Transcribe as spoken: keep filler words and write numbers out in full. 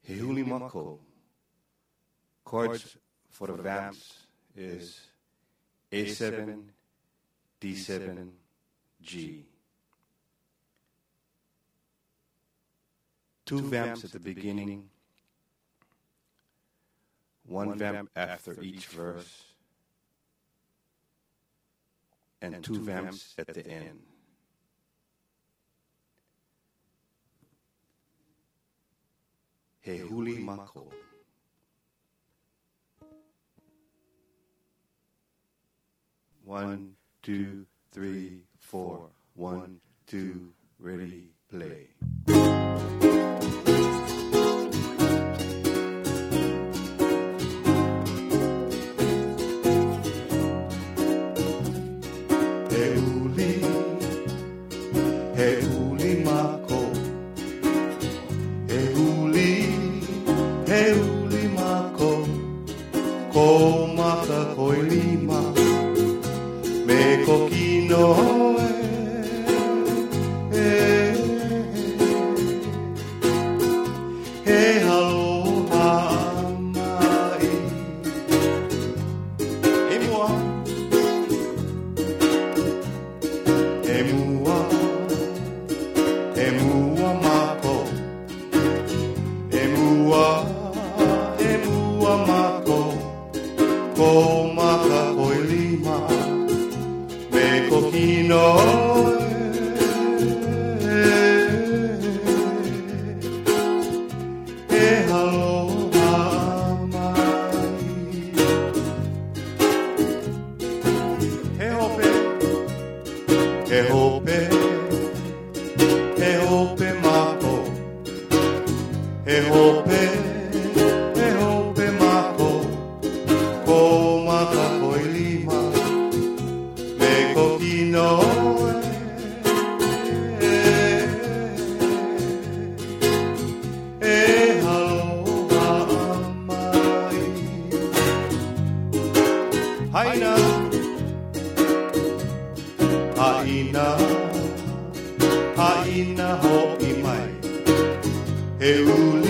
Hehuli Mako. Chords for the vamps is A seven, D seven, G. Two vamps at the beginning, one vamp after each verse, and two vamps at the end. Hehuli Mako. One, two, three, four. One, two, ready, play. Hehuli, Hehuli Mako. Hehuli, Hehuli Mako. Ko maka koi lima. Me kokino e, e, e aloha mai. E mua, e mua, e mua mako. E mua, e mua mako. Ko maka koi lima. Me kokino e, e aloha mai. He hope, he hope, he hope mako. He hope, he hope mako. Ko maka koi lima. Kokino e, e, e aloha mai. Haina, haina, haina ho'i mai. He uli